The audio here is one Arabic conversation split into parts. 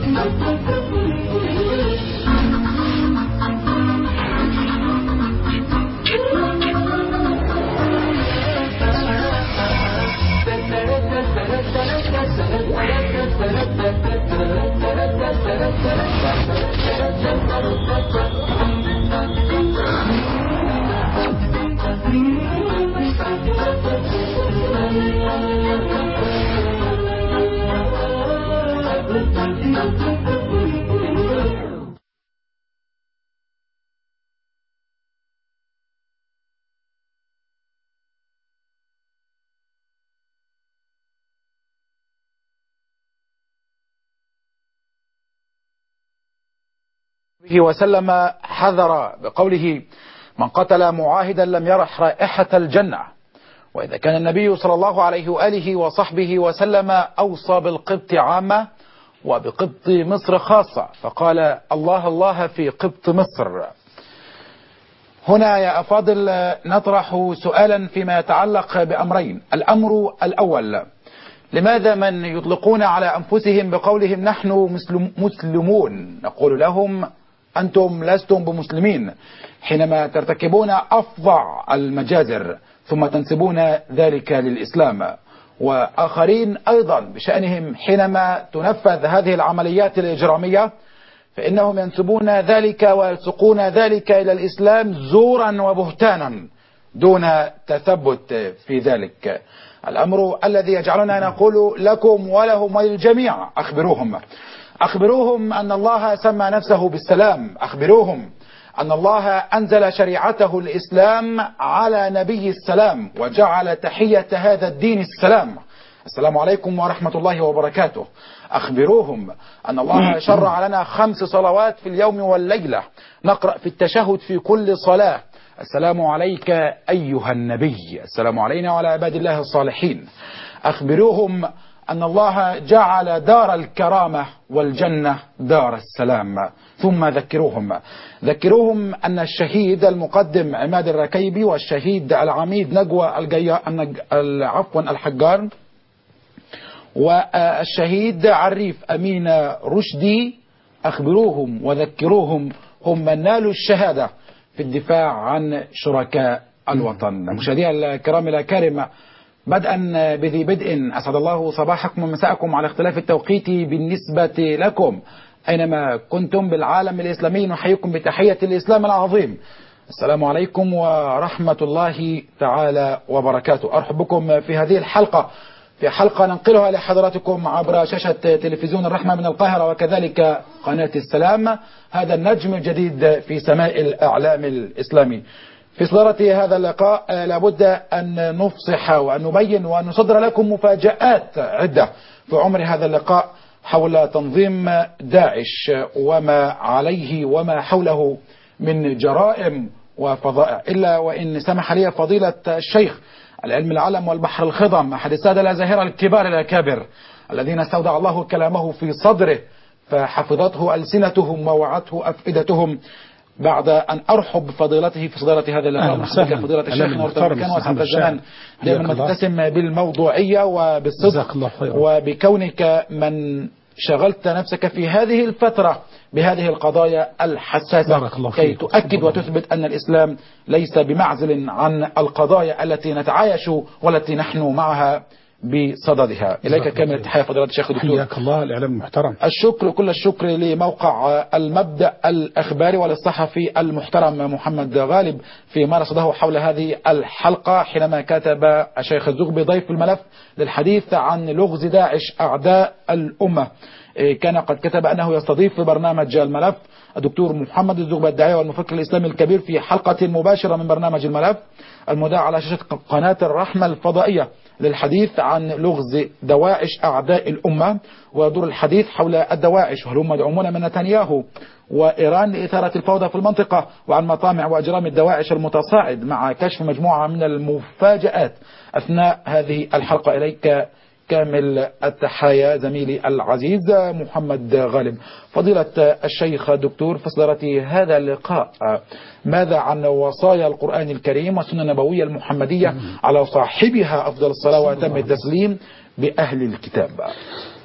وسلم حذر بقوله: من قتل معاهدا لم يرح رائحة الجنة. وإذا كان النبي صلى الله عليه وآله وصحبه وسلم أوصى بالقبط عامة وبقبط مصر خاصة، فقال: الله الله في قبط مصر. هنا يا أفاضل نطرح سؤالا فيما يتعلق بأمرين. الأمر الأول: لماذا من يطلقون على أنفسهم بقولهم نحن مسلمون نقول لهم أنتم لستم بمسلمين، حينما ترتكبون أفظع المجازر ثم تنسبون ذلك للإسلام؟ وآخرين أيضا بشأنهم حينما تنفذ هذه العمليات الإجرامية فإنهم ينسبون ذلك ويلصقون ذلك إلى الإسلام زورا وبهتانا دون تثبت في ذلك. الأمر الذي يجعلنا نقول لكم ولهم وللجميع: أخبروهم أن الله سمى نفسه بالسلام، أخبروهم أن الله أنزل شريعته الإسلام على نبي السلام وجعل تحية هذا الدين السلام. السلام عليكم ورحمة الله وبركاته. أخبروهم أن الله شرع لنا 5 صلوات في اليوم والليلة، نقرأ في التشهد في كل صلاة: السلام عليك أيها النبي، السلام علينا وعلى عباد الله الصالحين. أخبروهم أن الله جعل دار الكرامة والجنة دار السلام. ثم ذكروهم أن الشهيد المقدم عماد الركيبي والشهيد العميد نجوى الحجار والشهيد عريف أمين رشدي، أخبروهم وذكروهم هم من نالوا الشهادة في الدفاع عن شركاء الوطن. مشاهدينا الكرام الأكارم، بدءا بذي بدء، أسعد الله صباحكم ومساءكم على اختلاف التوقيت بالنسبة لكم أينما كنتم بالعالم الإسلامي. نحييكم بتحية الإسلام العظيم: السلام عليكم ورحمة الله تعالى وبركاته. أرحب بكم في هذه الحلقة، في حلقة ننقلها لحضراتكم عبر شاشة تلفزيون الرحمة من القاهرة وكذلك قناة السلام، هذا النجم الجديد في سماء الإعلام الإسلامي. في صدارة هذا اللقاء لابد أن نفصح وأن نبين وأن نصدر لكم مفاجآت عدة في عمر هذا اللقاء حول تنظيم داعش وما عليه وما حوله من جرائم وفظائع. إلا وإن سمح لي فضيلة الشيخ العلم العلم والبحر الخضم، أحد السادة الأزاهرة الكبار الأكابر الذين استودع الله كلامه في صدره فحفظته ألسنتهم ووعته أفئدتهم، بعد أن أرحب بفضيلته في صدارة هذا اللقاء. مرحبا فضيلة الشيخ نور كان وصاحب الزمان، دائما متسم بالموضوعية وبالصدق وبكونك من شغلت نفسك في هذه الفترة بهذه القضايا الحساسة كي تؤكد وتثبت أن الإسلام ليس بمعزل عن القضايا التي نتعايش والتي نحن معها بصددها. إليك كامل التحية فضيلة الشيخ الدكتور. حياك الله الإعلام المحترم. الشكر كل الشكر لموقع المبدأ الأخباري وللصحفي المحترم محمد غالب فيما رصده حول هذه الحلقة، حينما كتب الشيخ الزغبي ضيف الملف للحديث عن لغز داعش أعداء الأمة. كان قد كتب أنه يستضيف في برنامج الملف الدكتور محمد الزغبي الداعية والمفكر الإسلامي الكبير في حلقة مباشرة من برنامج الملف المذاع على شاشة قناة الرحمة الفضائية للحديث عن لغز دواعش أعداء الأمة، ويدور الحديث حول الدواعش وهل هم مدعومون من نتنياهو وإيران لإثارة الفوضى في المنطقة، وعن مطامع وأجرام الدواعش المتصاعد، مع كشف مجموعة من المفاجآت أثناء هذه الحلقة. إليك كامل التحايا زميلي العزيز محمد غالب. فضيلة الشيخ دكتور، في صدارة هذا اللقاء ماذا عن وصايا القرآن الكريم والسنة النبوية المحمدية على صاحبها أفضل الصلاة وأتم التسليم بأهل الكتاب؟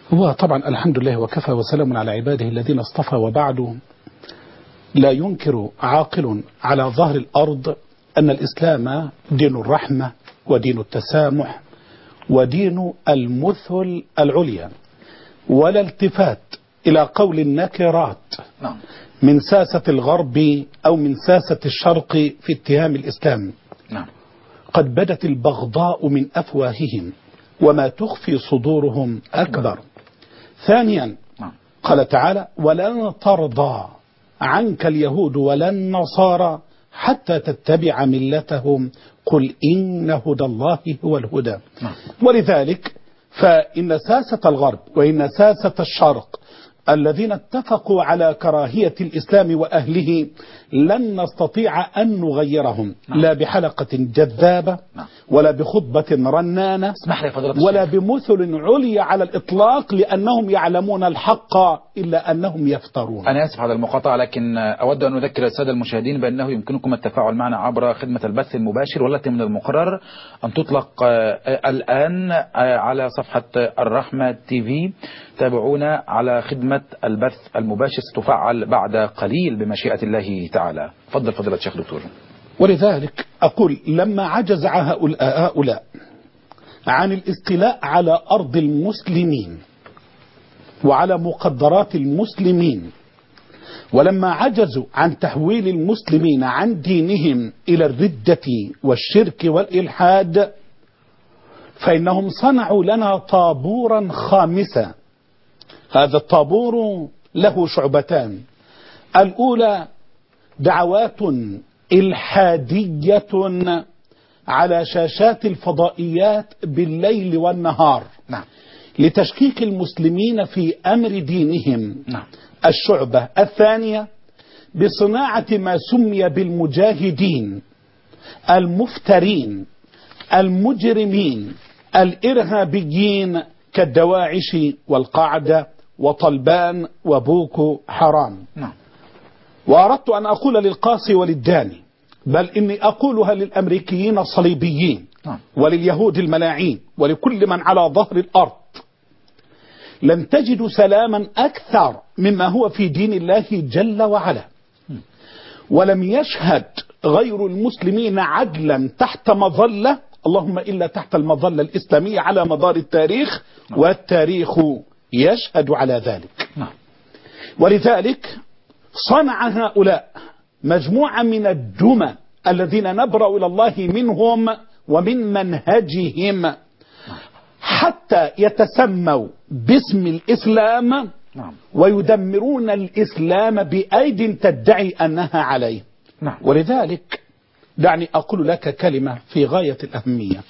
هو طبعا الحمد لله وكفى وسلام على عباده الذين اصطفى، وبعد. لا ينكر عاقل على ظهر الأرض أن الإسلام دين الرحمة ودين التسامح ودين المثل العليا، ولا التفات إلى قول النكرات من ساسة الغرب أو من ساسة الشرق في اتهام الإسلام. قد بدت البغضاء من أفواههم وما تخفي صدورهم أكبر. ثانيا قال تعالى: ولن ترضى عنك اليهود ولا النصارى حتى تتبع ملتهم قل إن هدى الله هو الهدى. ولذلك فإن ساسة الغرب وإن ساسة الشرق الذين اتفقوا على كراهية الإسلام وأهله لن نستطيع أن نغيرهم لا بحلقة جذابة ولا بخطبة رنانة ولا بمثل عليا على الإطلاق، لأنهم يعلمون الحق إلا أنهم يفترون. أنا آسف على المقاطعة، لكن أود أن أذكر السادة المشاهدين بأنه يمكنكم التفاعل معنا عبر خدمة البث المباشر، والتي من المقرر أن تطلق الآن على صفحة الرحمة TV. تابعونا على خدمة البث المباشر، ستفعل بعد قليل بمشيئة الله تعالى. تفضل فضيلة الشيخ دكتور. ولذلك أقول لما عجز هؤلاء عن الاستيلاء على أرض المسلمين وعلى مقدرات المسلمين، ولما عجزوا عن تحويل المسلمين عن دينهم إلى الردة والشرك والإلحاد، فإنهم صنعوا لنا طابورا خامسا. هذا الطابور له شعبتان: الأولى دعوات إلحادية على شاشات الفضائيات بالليل والنهار لتشكيك المسلمين في أمر دينهم. الشعبة الثانية بصناعة ما سمي بالمجاهدين المفترين المجرمين الإرهابيين كالدواعش والقاعدة وطلبان وبوكو حرام. وأردت أن أقول للقاصي وللداني، بل إني أقولها للأمريكيين الصليبيين ولليهود الملاعين ولكل من على ظهر الأرض: لن تجدوا سلاما أكثر مما هو في دين الله جل وعلا. ولم يشهد غير المسلمين عدلا تحت مظلة، اللهم إلا تحت المظلة الإسلامية، على مدار التاريخ، والتاريخ يشهد على ذلك. ولذلك صنع هؤلاء مجموعة من الدمى الذين نبرأ إلى الله منهم ومن منهجهم حتى يتسموا باسم الإسلام ويدمرون الإسلام بأيد تدعي أنها عليه. ولذلك دعني أقول لك كلمة في غاية الأهمية.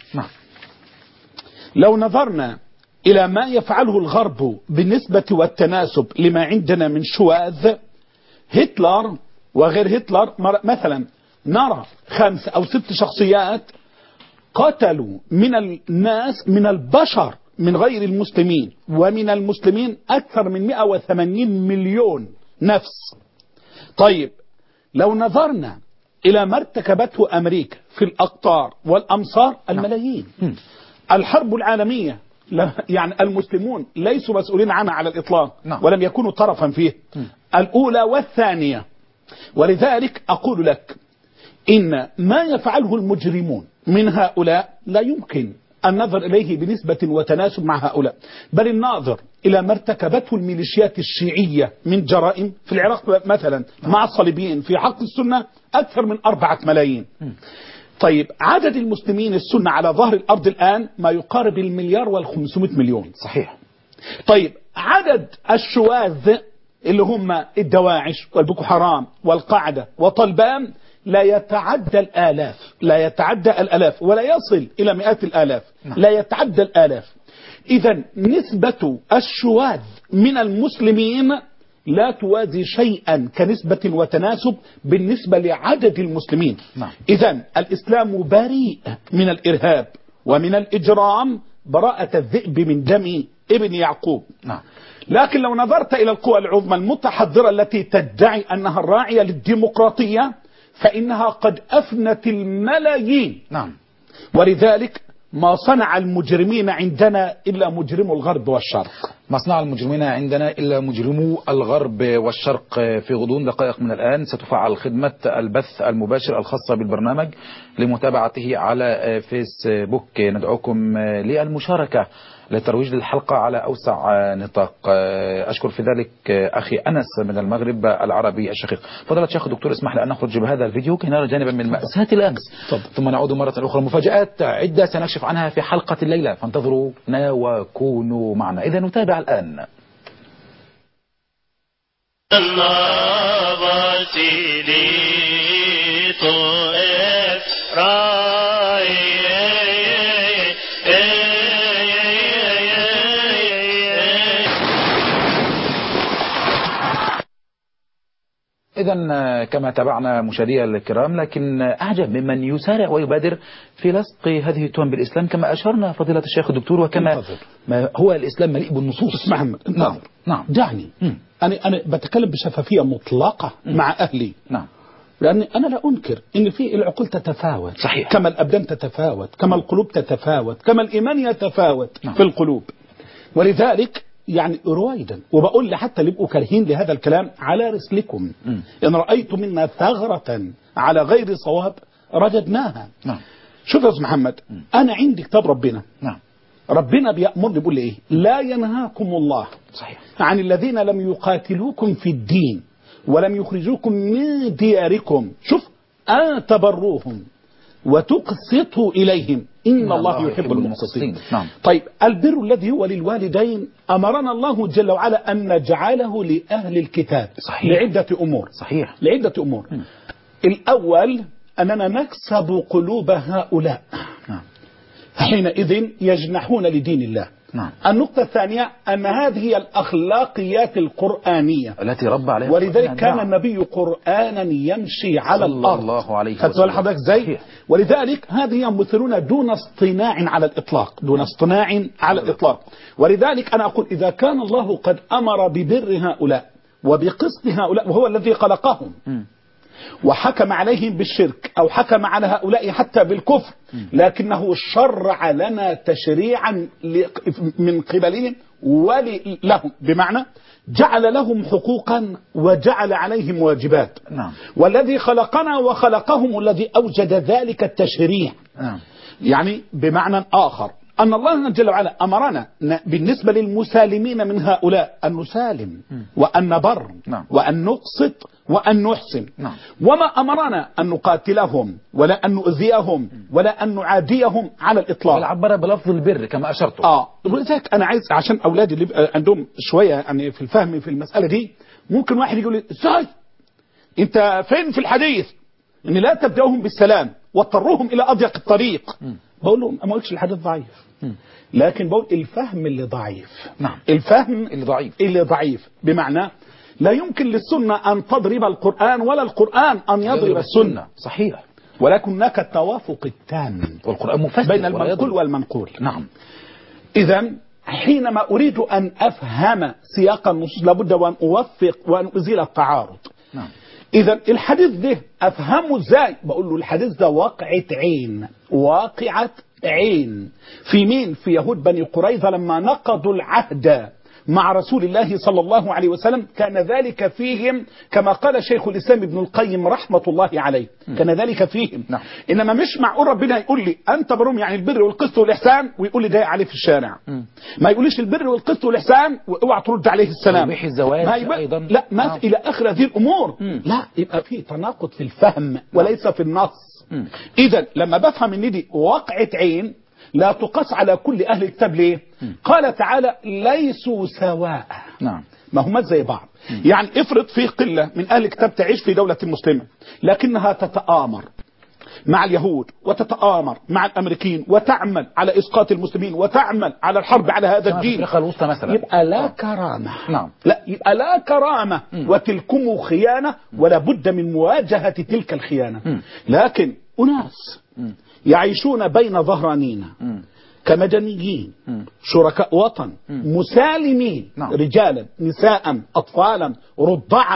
لو نظرنا إلى ما يفعله الغرب بالنسبة والتناسب لما عندنا من شواذ، هتلر وغير هتلر مثلا نرى 5 أو 6 شخصيات قتلوا من الناس من البشر من غير المسلمين ومن المسلمين أكثر من 180 مليون نفس. طيب لو نظرنا إلى ما ارتكبته أمريكا في الأقطار والأمصار الملايين. الحرب العالمية يعني المسلمون ليسوا مسؤولين عنها على الإطلاق ولم يكونوا طرفا فيه، الأولى والثانية. ولذلك أقول لك إن ما يفعله المجرمون من هؤلاء لا يمكن النظر إليه بنسبة وتناسب مع هؤلاء، بل الناظر إلى ما ارتكبته الميليشيات الشيعية من جرائم في العراق مثلا مع الصليبيين في حق السنة أكثر من 4 ملايين. طيب عدد المسلمين السنة على ظهر الأرض الآن ما يقارب 1,500 مليون. صحيح. طيب عدد الشواذ اللي هم الدواعش والبوكو حرام والقاعدة وطلبان لا يتعدى الآلاف، لا يتعدى الآلاف ولا يصل إلى مئات الآلاف، لا يتعدى الآلاف. إذا نسبة الشواذ من المسلمين لا توازي شيئا كنسبة وتناسب بالنسبة لعدد المسلمين. إذا الإسلام بريء من الإرهاب ومن الإجرام براءة الذئب من دم ابن يعقوب. لكن لو نظرت إلى القوى العظمى المتحضرة التي تدعي أنها الراعية للديمقراطية فإنها قد أفنت الملايين. ولذلك ما صنع المجرمين عندنا إلا مجرم الغرب والشرق. مصنع المجرمين عندنا إلا مجرمو الغرب والشرق. في غضون دقائق من الآن ستفعل خدمة البث المباشر الخاصة بالبرنامج لمتابعته على فيسبوك. ندعوكم للمشاركة لترويج الحلقة على أوسع نطاق. أشكر في ذلك أخي أنس من المغرب العربي الشقيق. فضيلة الشيخ دكتور، اسمح لي أن نخرج بهذا الفيديو كي نرى جانبا من مأساة الأمس، ثم نعود مرة أخرى. مفاجآت عدة سنكشف عنها في حلقة الليلة، فانتظرونا وكونوا معنا. إذا نتابع الآن. إذا كما تابعنا مشاهدينا الكرام، لكن أعجب ممن يسارع ويبادر في لصق هذه التهم بالإسلام كما أشرنا فضيلة الشيخ الدكتور، وكما ما هو الإسلام مليء بالنصوص. اسمع محمد، نعم دعني أنا بتكلم بشفافية مطلقة مع أهلي. نعم. لأن أنا لا أنكر إن في العقول تتفاوت، صحيح، كما الأبدان تتفاوت، كما القلوب تتفاوت، كما الإيمان يتفاوت في القلوب. ولذلك يعني رويدا، وبقول حتى اللي يبقوا كارهين لهذا الكلام على رسلكم، إن رأيتم منا ثغرة على غير صواب رددناها. نعم. شوف يا أستاذ محمد، أنا عندي كتاب ربنا. نعم. ربنا بيأمرني بيقول لي إيه؟ لا ينهاكم الله، صحيح، عن الذين لم يقاتلوكم في الدين ولم يخرجوكم من دياركم، شوف، أن تبروهم وتقسطوا إليهم إن الله يحب المقسطين. نعم. طيب البر الذي هو للوالدين أمرنا الله جل وعلا أن نجعله لأهل الكتاب. صحيح. لعدة أمور. صحيح. لعدة أمور. الأول أننا نكسب قلوب هؤلاء. نعم. حينئذ يجنحون لدين الله. نعم. النقطة الثانية أن هذه هي الأخلاقيات القرآنية التي ربى عليها، ولذلك كان النبي قرآنا يمشي على الأرض. الله عليه وسلم. حضرتك زي، ولذلك هذه يمثلون دون اصطناع على الإطلاق، دون اصطناع على الإطلاق. ولذلك أنا أقول إذا كان الله قد أمر ببر هؤلاء وبقسط هؤلاء وهو الذي خلقهم وحكم عليهم بالشرك أو حكم على هؤلاء حتى بالكفر، لكنه شرع لنا تشريعا من قبلهم ولهم، بمعنى جعل لهم حقوقا وجعل عليهم واجبات. نعم. والذي خلقنا وخلقهم الذي أوجد ذلك التشريع. نعم. يعني بمعنى آخر أن الله جل وعلا أمرنا بالنسبة للمسالمين من هؤلاء أن نسالم وأن نبر. نعم. وأن نقسط وأن نحسن. نعم. وما أمرنا أن نقاتلهم ولا أن نؤذيهم ولا أن نعاديهم على الإطلاق، بل عبر بلفظ البر كما أشرت. ولذلك أنا عايز عشان أولادي اللي عندهم شوية يعني في الفهم في المسألة دي، ممكن واحد يقول لي ازاي أنت فين في الحديث إن لا تبدأهم بالسلام واضطروهم إلى أضيق الطريق؟ بقول لهم ما قلتش الحديث ضعيف، لكن بقول الفهم اللي ضعيف. نعم. الفهم اللي ضعيف بمعنى لا يمكن للسنة أن تضرب القرآن ولا القرآن أن يضرب السنة. صحيح. ولكن هناك التوافق التام والقرآن مفسر بين المنقول والمنقول. نعم. إذا حينما أريد أن أفهم سياق النصوص لابد وأن أوفق وأن أزيل التعارض. نعم. إذا الحديث ده أفهمه إزاي؟ بقول له الحديث ده واقعة عين في مين؟ في يهود بني قريظة لما نقضوا العهد مع رسول الله صلى الله عليه وسلم، كان ذلك فيهم كما قال شيخ الإسلام ابن القيم رحمة الله عليه، كان ذلك فيهم. نعم. إنما مش معقول ربنا يقول لي أنت برهم يعني البر والقسط والإحسان ويقول لي ده عليه في الشارع، ما يقوليش البر والقسط والإحسان واوعى ترد عليه السلام، الزواج أيضا، لا ما إلى آخر هذه الأمور. لا، يبقى في تناقض في الفهم وليس في النص. إذا لما بفهم إن دي واقعة عين لا تقاس على كل أهل الكتاب. ليه؟ قال تعالى ليسوا سواء. نعم. ما هم زي بعض. يعني افرض في قلة من أهل الكتاب تعيش في دولة مسلمة لكنها تتآمر مع اليهود وتتآمر مع الأمريكين وتعمل على إسقاط المسلمين وتعمل على الحرب على هذا الدين، مثلا يبقى لا كرامة. نعم. لا، يبقى لا كرامة وتلكم خيانة ولا بد من مواجهة تلك الخيانة. لكن أناس يعيشون بين ظهرانين كمدنيين شركاء وطن مسالمين، نعم. رجالا نساء أطفالا رضعا،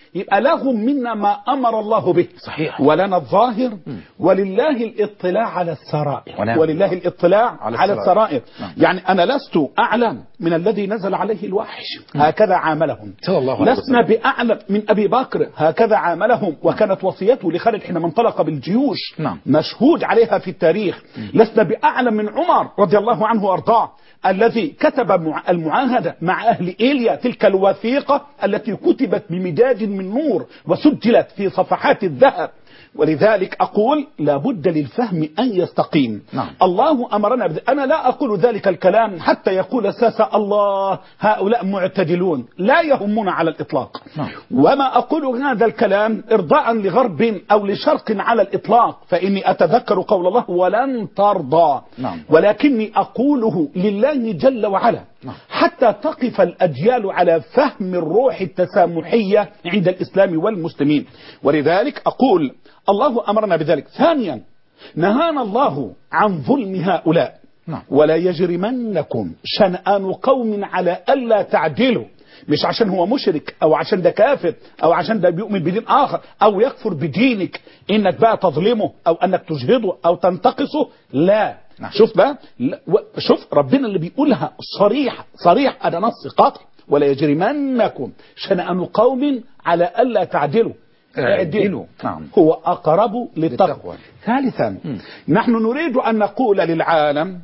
يبقى لهم منا ما أمر الله به. صحيح. ولنا الظاهر ولله الاطلاع على السرائر. ونعم. ولله الاطلاع على السرائر. نعم. يعني أنا لست أعلم من الذي نزل عليه الوحي، هكذا عاملهم. صلى الله عليه لسنا وسلم. بأعلم من أبي بكر، هكذا عاملهم. وكانت وصيته لخالد حينما انطلق بالجيوش نعم. مشهود عليها في التاريخ. لسنا بأعلم من عمر رضي الله عنه وارضاه، الذي كتب المعاهدة مع أهل إيليا، تلك الوثيقة التي كتبت بمداد من نور وسجلت في صفحات الذهب. ولذلك أقول لابد للفهم أن يستقيم. نعم. الله أمرنا أنا لا أقول ذلك الكلام حتى يقول الساسة الله هؤلاء معتدلون، لا يهمون على الإطلاق. نعم. وما أقول هذا الكلام إرضاء لغرب أو لشرق على الإطلاق، فإني أتذكر قول الله ولن ترضى. نعم. ولكني أقوله لله جل وعلا. نعم. حتى تقف الأجيال على فهم الروح التسامحية عند الإسلام والمسلمين. ولذلك أقول الله أمرنا بذلك. ثانيا نهانا الله عن ظلم هؤلاء. نعم. ولا يجرمنكم شنآن قوم على ألا تعدلوا، مش عشان هو مشرك أو عشان ده كافر أو عشان ده بيؤمن بدين آخر أو يكفر بدينك إنك بقى تظلمه أو أنك تجهضه أو تنتقصه. لا. نعم. شوف بقى، شوف ربنا اللي بيقولها صريح هذا نص قاطع. ولا يجرمنكم شنآن قوم على ألا تعدلوا، اعدلوا. نعم. هو أقرب للتقوى. ثالثا نحن نريد أن نقول للعالم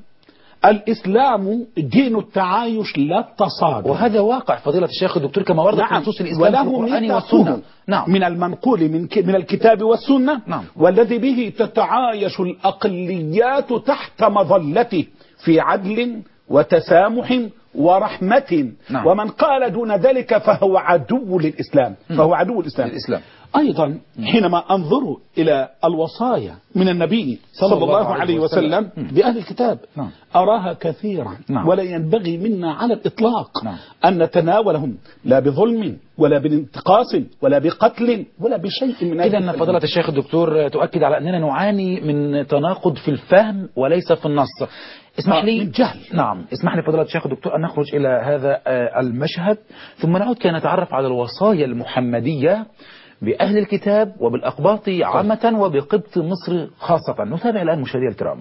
الإسلام دين التعايش لا التصادم، وهذا واقع فضيلة الشيخ الدكتور كما ورد في نصوص الإسلام في القرآن والسنة. نعم. من المنقول من الكتاب والسنة. نعم. والذي به تتعايش الأقليات تحت مظلته في عدل وتسامح ورحمة. نعم. ومن قال دون ذلك فهو عدو للإسلام. فهو عدو الإسلام. أيضا حينما أنظر إلى الوصايا من النبي صلى الله عليه وسلم بأهل الكتاب أراها كثيرا. ولا ينبغي منا على الإطلاق أن نتناولهم لا بظلم ولا بانتقاص ولا بقتل ولا بشيء من هذا. إذن فضيلة الشيخ الدكتور تؤكد على أننا نعاني من تناقض في الفهم وليس في النص. اسمح لي من جهل. نعم، اسمح لي فضيلة الشيخ الدكتور أن نخرج إلى هذا المشهد ثم نعود كي نتعرف على الوصايا المحمدية بأهل الكتاب وبالأقباط عامة وبقبط مصر خاصة. نتابع الآن مشاهدينا الكرام.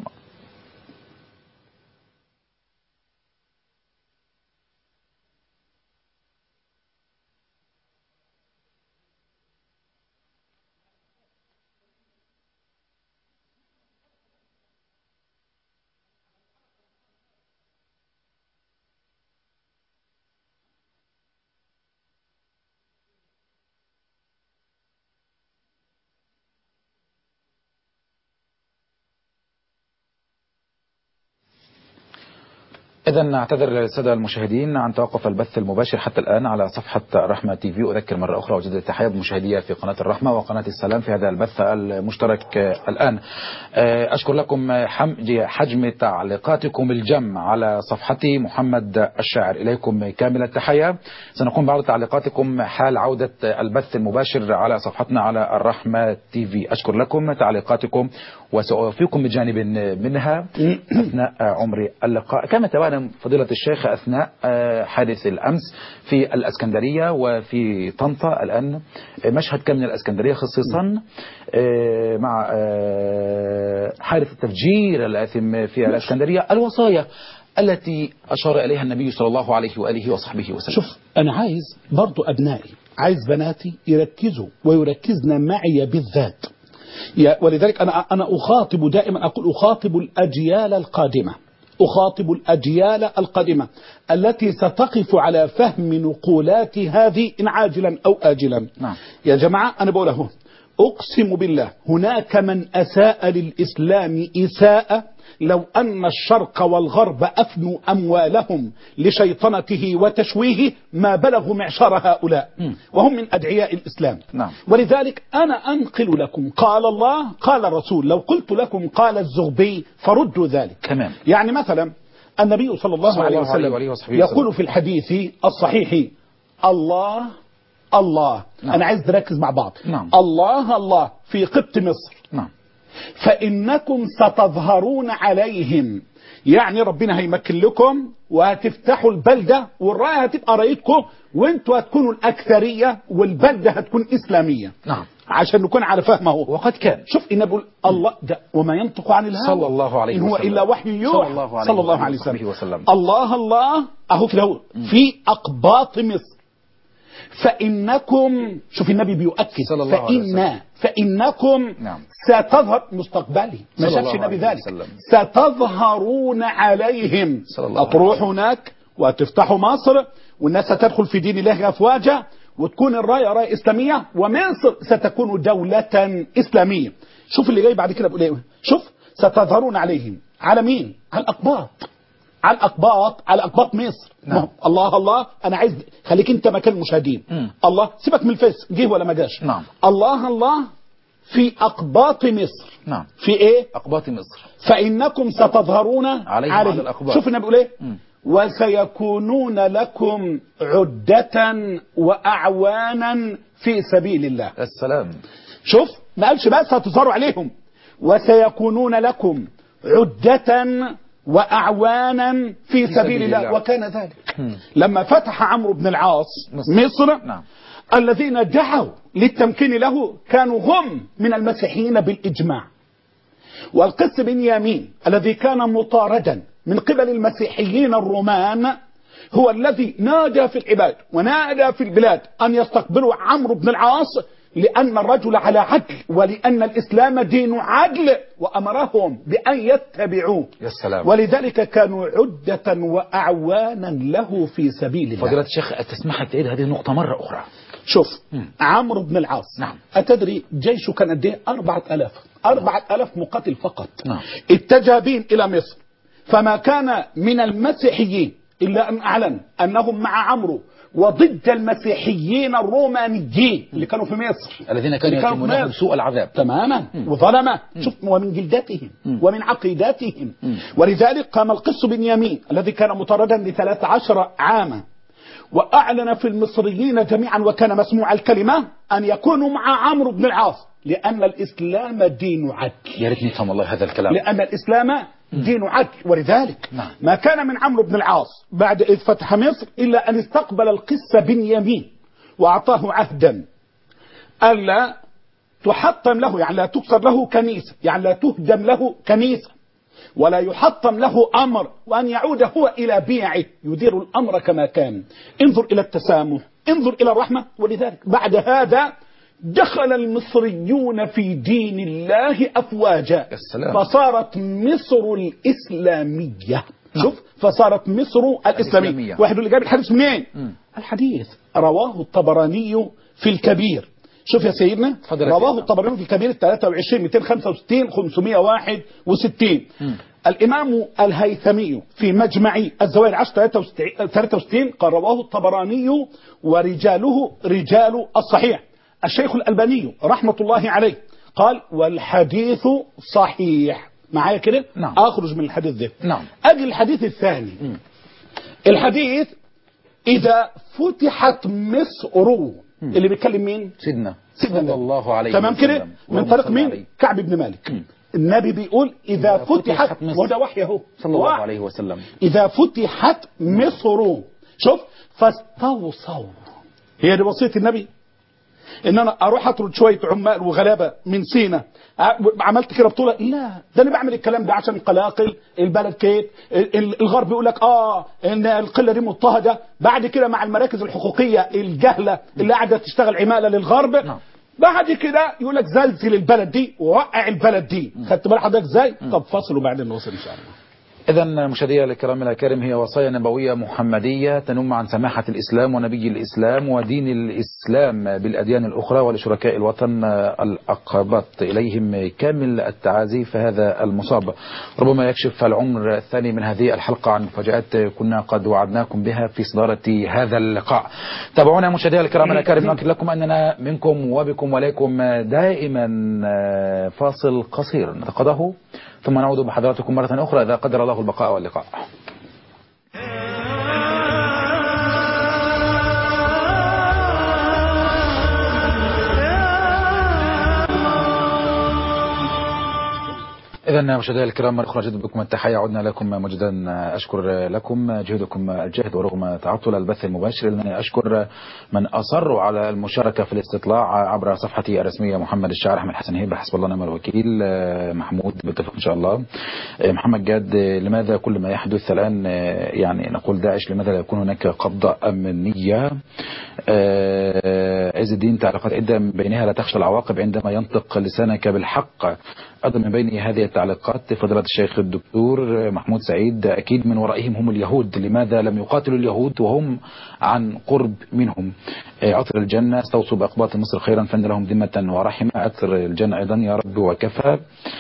إذا نعتذر للسادة المشاهدين عن توقف البث المباشر حتى الآن على صفحة رحمة تي في. أذكر مرة أخرى وجدد التحية بمشاهدية في قناة الرحمة وقناة السلام في هذا البث المشترك الآن. أشكر لكم حجم تعليقاتكم الجم على صفحتي محمد الشاعر. إليكم كامل التحية. سنقوم بعرض تعليقاتكم حال عودة البث المباشر على صفحتنا على الرحمة تي في. أشكر لكم تعليقاتكم وسأوفيكم بجانب منها أثناء عمر اللقاء. كما تابعنا فضيلة الشيخ أثناء حادث الأمس في الأسكندرية وفي طنطا، الآن مشهد كم من الأسكندرية خصيصا مع حادث التفجير الآثم في الأسكندرية، الوصايا التي أشار إليها النبي صلى الله عليه وآله وصحبه وسلم. شوف أنا عايز برضو أبنائي، عايز بناتي يركزوا ويركزن معي بالذات. ولذلك أنا أخاطب دائما، أقول أخاطب الأجيال القادمة، أخاطب الأجيال القادمة التي ستقف على فهم نقولات هذه إن عاجلا أو آجلا. نعم. يا جماعة أنا بقوله أقسم بالله هناك من أساء للإسلام إساءة لو أن الشرق والغرب أفنوا أموالهم لشيطنته وتشويه ما بلغوا معشار هؤلاء وهم من أدعياء الإسلام. نعم. ولذلك أنا أنقل لكم قال الله قال الرسول. لو قلت لكم قال الزغبي فردوا ذلك. تمام. يعني مثلا النبي صلى الله عليه وسلم يقول في الحديث الصحيح الله الله. نعم. أنا عايز نركز مع بعض. نعم. الله الله في قبط مصر. نعم. فإنكم ستظهرون عليهم يعني ربنا هيمكن لكم وهتفتحوا البلدة والراية هتبقى رايتكم وانتوا هتكونوا الأكثرية والبلدة هتكون إسلامية. نعم. عشان نكون على فهمه. وقد كان. شوف إن بقول الله ده وما ينطق عن الهوى صلى الله عليه وسلم، إن هو إلا وحي يوحى صلى الله عليه وسلم. الله أهو كده في أقباط مصر فإنكم، شوف النبي بيؤكد فإنكم نعم. ستظهر مستقبلي، ما شافش النبي ذلك، ستظهرون عليهم، هتروحوا هناك وتفتحوا مصر والناس ستدخل في دين الله أفواجا وتكون الراية راية إسلامية ومصر ستكون دولة إسلامية. شوف اللي جاي بعد كده بيقول ايه، شوف ستظهرون عليهم، على مين؟ على الأقباط، على أقباط مصر. نعم. الله أنا عايز خليك أنت مكان المشاهدين. الله سيبك من الفيس جه ولا ما جاش. نعم. الله في أقباط مصر. نعم. في إيه؟ أقباط مصر. فإنكم ستظهرون عليهم على الأقباط. شوف النبي بيقول إيه؟ وسيكونون لكم عدة وأعوانا في سبيل الله. السلام. شوف ما قالش بس هتظهروا عليهم، وسيكونون لكم عدة وأعوانا في سبيل الله. وكان ذلك لما فتح عمرو بن العاص مصر. نعم. الذين دعوا للتمكين له كانوا هم من المسيحيين بالإجماع. والقس بن يامين الذي كان مطاردا من قبل المسيحيين الرومان هو الذي نادى في العباد ونادى في البلاد أن يستقبلوا عمرو بن العاص لأن الرجل على عدل ولأن الإسلام دين عدل وأمرهم بأن يتبعوه. يا سلام. ولذلك كانوا عدة وأعوانا له في سبيل الله. فضيلة الشيخ تسمح تعيد هذه النقطة مرة أخرى؟ شوف عمرو بن العاص. نعم. أتدري جيشه كان قد ايه؟ 4000 مقاتل فقط. نعم. اتجه بهم إلى مصر، فما كان من المسيحيين إلا أن أعلن أنهم مع عمرو وضد المسيحيين الرومانيين اللي كانوا في مصر الذين كانوا يتمونهم سوء العذاب تماما وظلمة. شوف ومن جلداتهم ومن عقيداتهم. ولذلك قام القس بن يامين الذي كان مطردا ل13 عاما وأعلن في المصريين جميعا وكان مسموع الكلمة أن يكونوا مع عمرو بن العاص لأن الإسلام دين عدل. يا ريت نفهم والله هذا الكلام. لأن الإسلام دين عدل. ولذلك ما كان من عمرو بن العاص بعد إذ فتح مصر إلا أن استقبل القس بن يامين وأعطاه عهدا ألا تحطم له، يعني لا تكسر له كنيسة، يعني لا تهدم له كنيسة ولا يحطم له أمر، وأن يعود هو إلى بيعه يدير الأمر كما كان. انظر إلى التسامح، انظر إلى الرحمة. ولذلك بعد هذا دخل المصريون في دين الله أفواجا فصارت مصر الإسلامية. شوف فصارت مصر الإسلامية. واحد اللي جاب الحديث منين؟ الحديث رواه الطبراني في الكبير. شوف يا سيدنا رواه الطبراني في الكبير 23 265 561. الإمام الهيثمي في مجمع الزوائد 10 63 قال رواه الطبراني ورجاله رجال الصحيح. الشيخ الألباني رحمة الله عليه قال والحديث صحيح. معايا كده؟ نعم. أخرج من الحديث ده. نعم. أجي الحديث الثاني. الحديث إذا فتحت مصر اللي بيتكلم مين؟ سيدنا صلى الله عليه تمام كده؟ من طريق مين؟ كعب بن مالك. النبي بيقول إذا فتحت وده وحي اهو صلى الله عليه وسلم. إذا فتحت مصر شوف فاستوصوا. هي دي وصية النبي ان انا اروح اطرد شويه عمال وغلابه من سينا عملت كده بطوله؟ لا، ده انا بعمل الكلام ده عشان قلاقل البلد كيت الغرب يقول لك ان القله دي مضطهده. بعد كده مع المراكز الحقوقيه الجهله اللي قاعده تشتغل عماله للغرب بعد كده يقول لك زلزل البلد دي ووقع البلد دي. خدت بال حضرتك ازاي؟ طب فاصل وبعدين نوصل ان شاء الله. إذا مشاهدينا الكرام الأكارم هي وصايا نبوية محمدية تنم عن سماحة الإسلام ونبي الإسلام ودين الإسلام بالأديان الأخرى ولشركاء الوطن الأقربات إليهم كامل التعازي في هذا المصاب. ربما يكشف العمر الثاني من هذه الحلقة عن مفاجآت كنا قد وعدناكم بها في صدارة هذا اللقاء. تابعونا مشاهدينا الكرام الأكارم، نؤكد لكم أننا منكم وبكم وليكم دائما. فاصل قصير نتقاضاه ثم نعود بحضراتكم مرة أخرى إذا قدر الله البقاء واللقاء. إذا مشاهدينا الكرام مرة أخرى جد بكم التحية، عدنا لكم مجدا. أشكر لكم جهدكم الجاهد ورغم تعطل البث المباشر، إنني أشكر من أصروا على المشاركة في الاستطلاع عبر صفحتي الرسمية محمد الشاعر، أحمد حسن هيبة، حسب الله ونعم الوكيل، محمود بالتوفيق إن شاء الله، محمد جاد. لماذا كل ما يحدث الآن يعني نقول داعش، لماذا لا يكون هناك قبضة أمنية؟ عز الدين تعليقات عدة من بينها لا تخشى العواقب عندما ينطق لسانك بالحق. أيضا من بين هذه التعليقات فضيلة الشيخ الدكتور محمود سعيد، أكيد من ورائهم هم اليهود، لماذا لم يقاتلوا اليهود وهم عن قرب منهم؟ عطر الجنة، استوصوا بأقباط مصر خيرا فإن لهم ذمة ورحمة. عطر الجنة أيضا يا رب وكفى.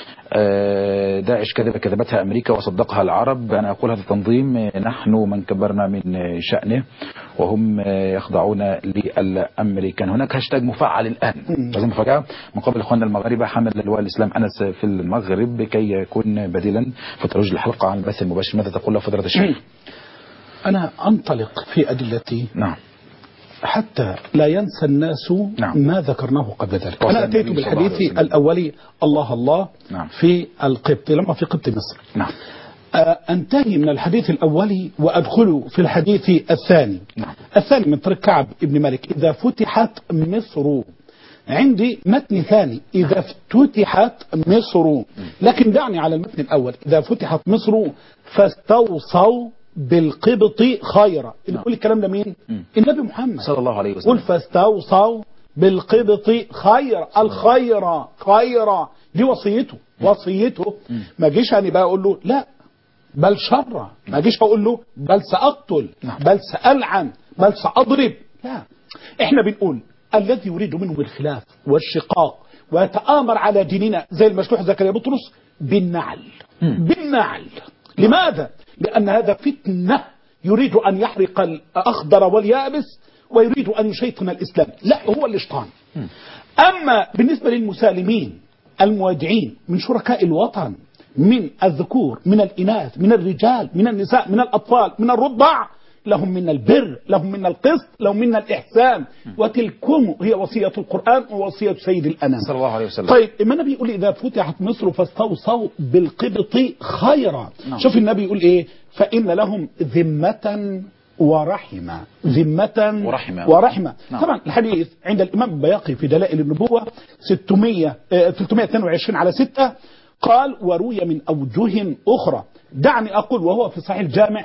داعش كذبتها أمريكا وصدقها العرب. أنا أقول هذا تنظيم نحن من كبرنا من شأنه وهم يخضعون للأمريكان. هناك هاشتاج مفعل الآن، لازم مفاجأة من قبل إخواننا المغاربة حمل لواء الإسلام أنس في المغرب كي يكون بديلا في ترويج الحلقة عن البث المباشر. ماذا تقول له فضيلة الشيخ؟ أنا أنطلق في أدلتي. نعم. حتى لا ينسى الناس نعم. ما ذكرناه قبل ذلك. أنا أتيت بالحديث الأولي الله الله. نعم. في القبط لما في قبط مصر. نعم. أنتهي من الحديث الأولي وأدخل في الحديث الثاني. نعم. الثاني من طريق كعب ابن مالك، إذا فتحت مصر. عندي متن ثاني إذا فتحت مصر، لكن دعني على المتن الأول. إذا فتحت مصر فاستوصوا بالقبط خيرا. اللي يقول الكلام ده مين؟ النبي محمد صلى الله عليه وسلم. قل فاستوصوا بالقبط خيرا. الخير خيرا دي وصيته. ما جيش أنا بقى أقول له لا بل شر، ما جيش أقول له بل سأقتل، بل سألعن، بل سأضرب. لا، احنا بنقول الذي يريد منه الخلاف والشقاق ويتآمر على ديننا زي المشلوح زكريا بطرس بالنعل. بالنعل. لماذا؟ لأن هذا فتنة، يريد أن يحرق الأخضر واليابس ويريد أن يشيطن الإسلام. لا، هو الاشطان. أما بالنسبة للمسالمين الموادعين من شركاء الوطن، من الذكور، من الإناث، من الرجال، من النساء، من الأطفال، من الرضع، لهم من البر، لهم من القسط، لهم من الإحسان، وتلكم هي وصية القرآن ووصية سيد الأنام صلى الله عليه وسلم. طيب، إما النبي يقول إذا فتحت مصر فاستوصوا بالقبط خيرا. شوف النبي يقول إيه؟ فإن لهم ذمة ورحمة. ذمة ورحمة. طبعا الحديث عند الإمام البياقي في دلائل النبوة 322 على 6 قال وروي من أوجه أخرى. دعني أقول وهو في صحيح الجامع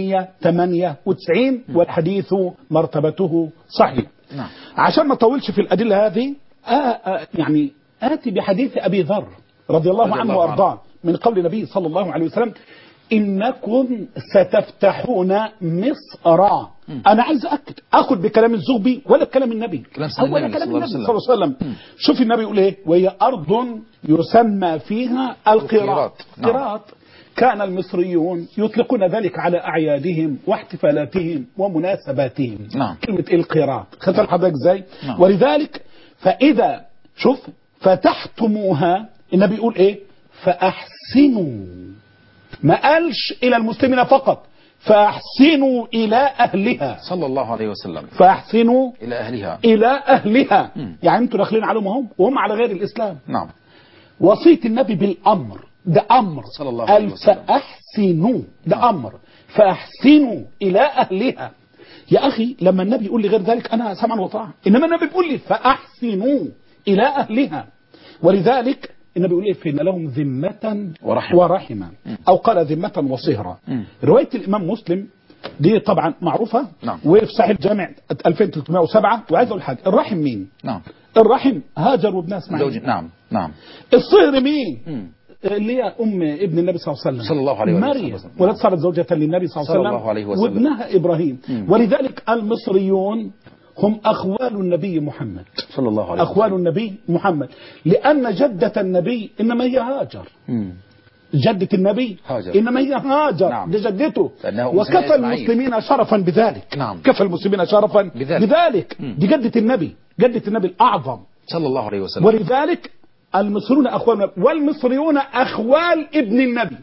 698 والحديث مرتبته صحيح. عشان ما أطولش في الأدلة هذه يعني آتي بحديث أبي ذر رضي الله عنه وأرضاه من قول النبي صلى الله عليه وسلم إنكم ستفتحون مصر. أنا عايز أخذ بكلام الزغبي ولا بكلام النبي؟ ولا كلام النبي صلى الله عليه وسلم. شوف النبي يقول إيه؟ وهي أرض يسمى فيها القيراط. قيراط كان المصريون يطلقون ذلك على أعيادهم واحتفالاتهم ومناسباتهم. كلمة القيراط خدت حضرتك ازاي؟ ولذلك فإذا شوف فتحتموها النبي يقول إيه؟ فأحسنوا. ما قالش إلى المسلمين فقط، فأحسنوا إلى أهلها صلى الله عليه وسلم. فأحسنوا إلى أهلها. إلى أهلها. يعني أنتوا داخلين عليهم وهم على غير الإسلام. نعم. وصية النبي بالأمر، ده أمر صلى الله عليه وسلم. فأحسنوا ده أمر، فأحسنوا إلى أهلها. يا أخي لما النبي يقول لي غير ذلك أنا سمعا وطاعة، إنما النبي بيقول لي فأحسنوا إلى أهلها. ولذلك النبي يقول لي فإن لهم ذمة ورحمة أو قال ذمة وصهرة. رواية الإمام مسلم دي طبعا معروفة. وفي صحيح الجامع 2307. وعايز أقول حاجة، الرحم مين؟ الرحم هاجر وابنها اسماعيل. نعم. الصهر مين؟ اللي هي أم ابن النبي صلى الله عليه وسلم صلى الله عليه وسلم، مريم، ولد صارت زوجة للنبي صلى الله عليه وسلم وابنها إبراهيم. ولذلك المصريون هم أخوال النبي محمد صلى الله عليه وسلم. أخوال النبي محمد، لأن جدة النبي إنما هي هاجر. جدة النبي هاجر. إنما هي هاجر. دي جدته. وكفى المسلمين شرفا بذلك. كفى المسلمين شرفا بذلك. دي جدة النبي، جدة النبي الأعظم صلى الله عليه وسلم. ولذلك المصريون أخوال النبي والمصريون أخوال ابن النبي.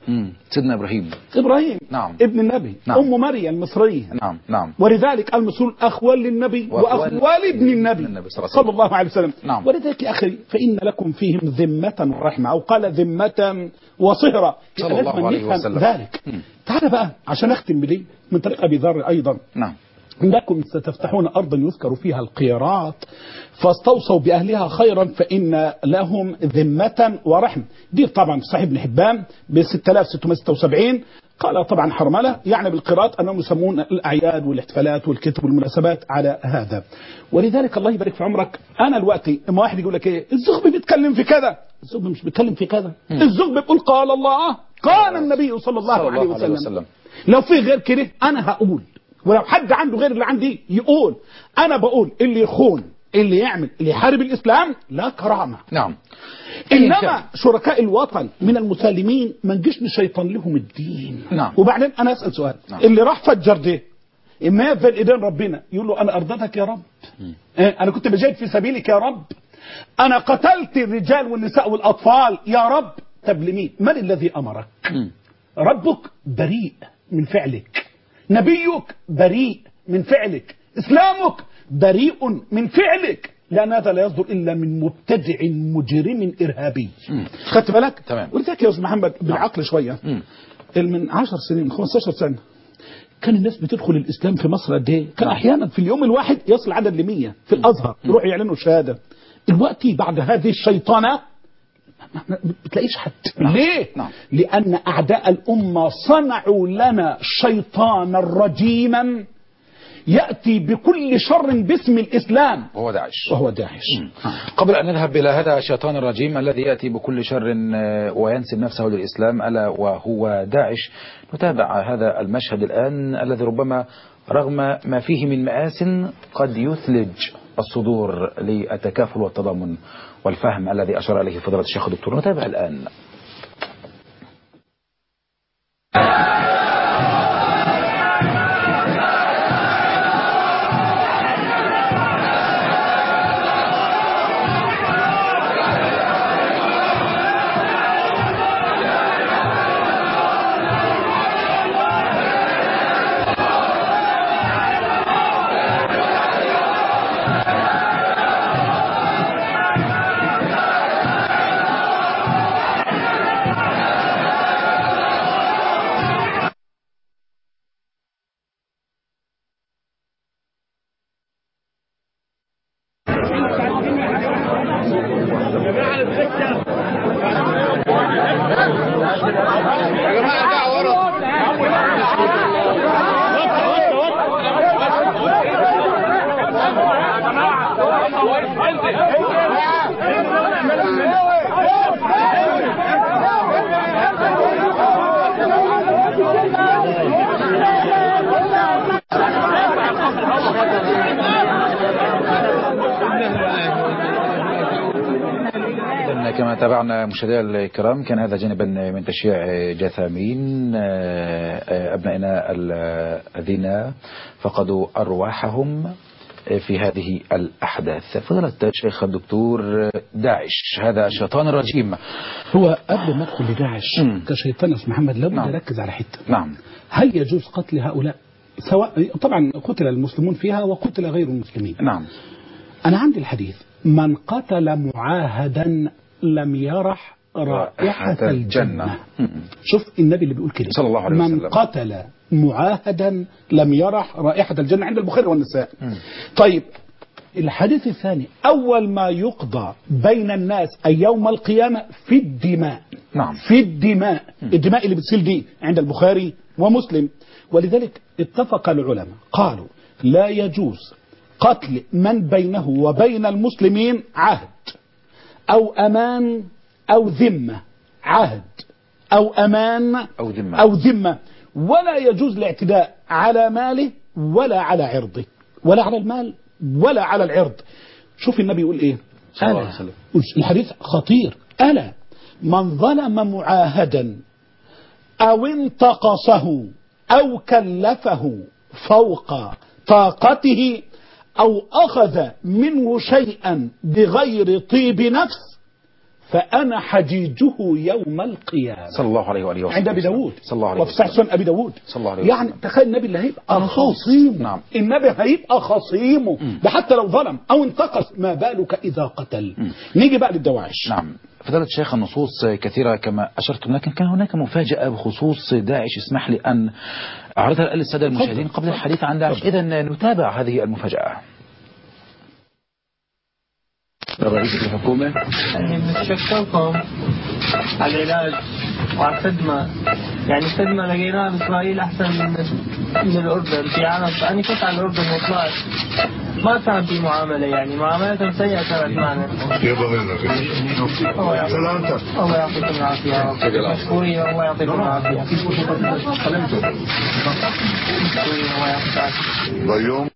سيدنا إبراهيم. نعم. ابن النبي. نعم. أم مريم المصرية. نعم. ولذلك المسؤول أخوال للنبي وأخوال ابن النبي صلى الله عليه وسلم. نعم. ولذلك يا أخي فإن لكم فيهم ذمة ورحمة، أو قال ذمة وصهرة صلى الله عليه وسلم ذلك. تعال بقى عشان أختم بدي من طريق أبي ذر أيضا. نعم. لكم ستفتحون أرضا يذكر فيها القيراط فاستوصوا بأهلها خيرا فإن لهم ذمة ورحم. دي طبعا صحيح ابن حبان ب 6676. قال طبعا حرملة يعني بالقيراط أنهم يسمون الأعياد والاحتفالات والكتب والمناسبات على هذا. ولذلك الله يبارك في عمرك، أنا الوقت اما واحد يقول لك إيه الزغبي بيتكلم في كذا، الزغبي مش بيتكلم في كذا، الزغبي بيقول قال الله قال النبي صلى الله عليه وسلم. لو في غير كده أنا هقول، ولو حد عنده غير اللي عندي يقول. أنا بقول اللي يخون، اللي يعمل، اللي يحارب الإسلام لا كرامة. نعم. إنما شركاء الوطن من المسالمين ما نجيش نشيطن لهم الدين. نعم. وبعدين أنا أسأل سؤال. نعم. اللي راح فجر ده إما يفضل إيدين ربنا يقول له أنا أرضتك يا رب، أنا كنت بجاهد في سبيلك يا رب، أنا قتلت الرجال والنساء والأطفال يا رب. طب لمين؟ من الذي أمرك؟ ربك بريء من فعلك، نبيك بريء من فعلك، إسلامك بريء من فعلك، لأن هذا لا يصدر إلا من مبتدع مجرم إرهابي. خدت بالك؟ تمام. ولذلك يا أستاذ محمد بالعقل شوية، من 10 سنين 15 سنة كان الناس بتدخل الإسلام في مصر قد إيه؟ كان أحيانا في اليوم الواحد يصل عدد ل100 في الأزهر يروحوا يعلنوا الشهادة. دلوقتي بعد هذه الشيطنة ما بتلاقيش حد. ليه؟ لأن أعداء الأمة صنعوا لنا شيطانا رجيما يأتي بكل شر باسم الإسلام وهو داعش. قبل أن نذهب إلى هذا الشيطان الرجيم الذي يأتي بكل شر وينسب نفسه للإسلام ألا وهو داعش، نتابع هذا المشهد الآن الذي ربما رغم ما فيه من مآس قد يثلج الصدور للتكافل والتضامن والفهم الذي أشار إليه فضيلة الشيخ الدكتور. نتابع الآن. كما تابعنا مشاهدينا الكرام، كان هذا جانبا من تشييع جثامين أبنائنا الذين فقدوا أرواحهم في هذه الأحداث. فضيلة الشيخ الدكتور، داعش هذا الشيطان الرجيم، هو قبل ما ادخل لداعش كشيطان يا محمد لابد نركز على حتة. هل يجوز قتل هؤلاء؟ سواء طبعا قتل المسلمون فيها وقتل غير المسلمين. أنا عندي الحديث: من قتل معاهدا لم يرح رائحة الجنة. شوف النبي اللي بيقول كده صلى الله عليه وسلم: من قتل معاهدا لم يرح رائحة الجنة، عند البخاري والنساء. طيب الحديث الثاني: أول ما يقضى بين الناس أي يوم القيامة في الدماء. في الدماء، الدماء اللي بتسيل دي عند البخاري ومسلم. ولذلك اتفق العلماء قالوا لا يجوز قتل من بينه وبين المسلمين عهد أو أمان أو ذمة، عهد أو أمان أو ذمة، ولا يجوز الاعتداء على ماله ولا على عرضه، ولا على المال ولا على العرض. شوف النبي يقول إيه؟ الحديث خطير: ألا من ظلم معاهدا أو انتقصه أو كلفه فوق طاقته أو أخذ منه شيئا بغير طيب نفس فأنا حجيجه يوم القيامة صلى الله عليه وآله وسلم عند أبي داود صلى الله عليه وفي صحيح سنن أبي داود. صلى الله عليه وسلم. يعني تخيل النبي اللي هيبقى خصيمه. نعم. النبي هيبقى خصيمه ده حتى لو ظلم أو انتقص، ما بالك إذا قتل. نيجي بقى للدواعش. نعم. فضلت شيخ النصوص كثيرة كما أشرتم، لكن كان هناك مفاجأة بخصوص داعش. اسمح لي أن أعرضها للسادة المشاهدين قبل الحديث عن داعش. إذا نتابع هذه المفاجأة. رئيس الحكومة يعني بنتشكركم على العلاج وعلى الخدمة. يعني الخدمة لقيناها بإسرائيل أحسن من الأردن. في عالم أنا كنت على الأردن وطلعت ما كان في معاملة، يعني معاملتهم سيئة كانت معنا. الله يعطيكم العافية يا رب. مشكورين الله يعطيكم العافية. مشكورين الله يعطيكم العافية.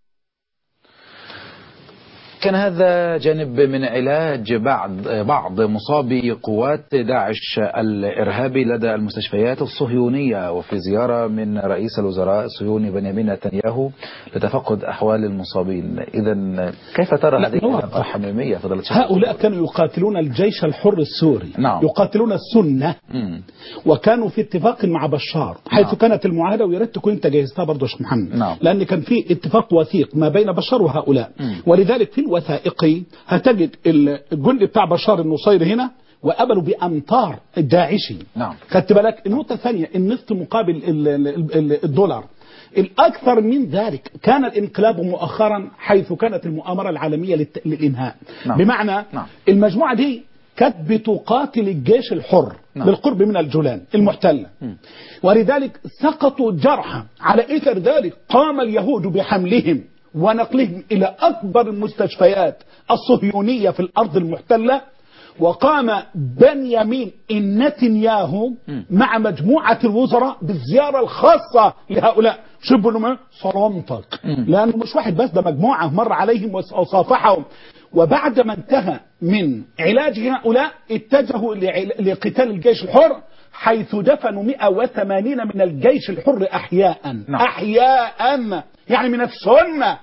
كان هذا جانب من علاج بعض مصابي قوات داعش الإرهابي لدى المستشفيات الصهيونية، وفي زيارة من رئيس الوزراء الصهيوني بنيامين نتنياهو لتفقد أحوال المصابين. إذا كيف ترى هذه العلاقة الحميمية؟ هؤلاء كانوا يقاتلون الجيش الحر السوري. نعم. يقاتلون السنة. وكانوا في اتفاق مع بشار حيث كانت المعاهدة، ويا ريت تكون انت جهزتها برضه يا شيخ محمد. نعم. لأن كان في اتفاق وثيق ما بين بشار وهؤلاء. ولذلك في الوثائقي هتجد الجند بتاع بشار النصير هنا وقبلوا بأمطار الداعشي. نعم. خدت بالك؟ النقطة الثانية النفط مقابل الدولار. الأكثر من ذلك كان الانقلاب مؤخرا حيث كانت المؤامرة العالمية للإنهاء. نعم. بمعنى نعم. المجموعة دي كانت بتقاتل الجيش الحر. نعم. بالقرب من الجولان المحتلة. ولذلك سقطوا جرحى. على إثر ذلك قام اليهود بحملهم ونقلهم إلى أكبر المستشفيات الصهيونية في الأرض المحتلة. وقام بنيامين نتنياهو مع مجموعة الوزراء بالزيارة الخاصة لهؤلاء. شبوا لهم صرامتك، لأنه مش واحد بس، ده مجموعة مر عليهم وصافحهم. وبعد ما انتهى من علاج هؤلاء اتجهوا لقتال الجيش الحر، حيث دفنوا 180 من الجيش الحر أحياء. نعم. أحياء يعني من السنة،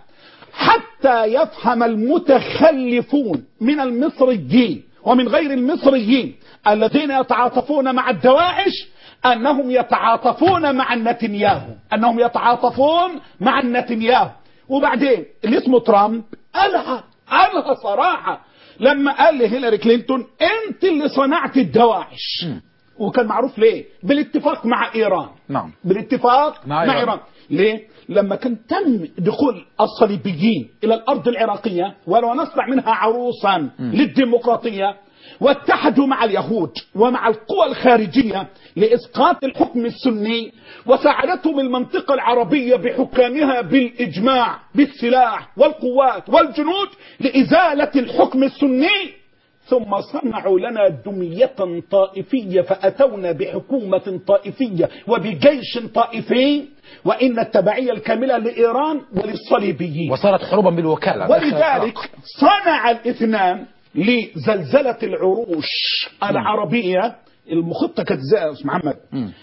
حتى يفهم المتخلفون من المصريين ومن غير المصريين الذين يتعاطفون مع الدواعش أنهم يتعاطفون مع النتنياهو، أنهم يتعاطفون مع النتنياهو. وبعدين اللي اسمه ترامب قالها صراحة لما قال لهيلاري كلينتون أنت اللي صنعت الدواعش. وكان معروف ليه؟ بالاتفاق مع إيران. نعم. بالاتفاق مع إيران. ليه؟ لما كان تم دخول الصليبيين إلى الأرض العراقية ولو نصنع منها عروسا للديمقراطية، واتحدوا مع اليهود ومع القوى الخارجية لإسقاط الحكم السني، وساعدتهم المنطقة العربية بحكامها بالإجماع بالسلاح والقوات والجنود لإزالة الحكم السني. ثم صنعوا لنا دمية طائفية فأتونا بحكومة طائفية وبجيش طائفي، وإن التبعية الكاملة لإيران وللصليبيين، وصارت حروبا بالوكالة. ولذلك صنع الاثنان لزلزلة العروش العربية. المخطة كانت ازاي يا أستاذ محمد؟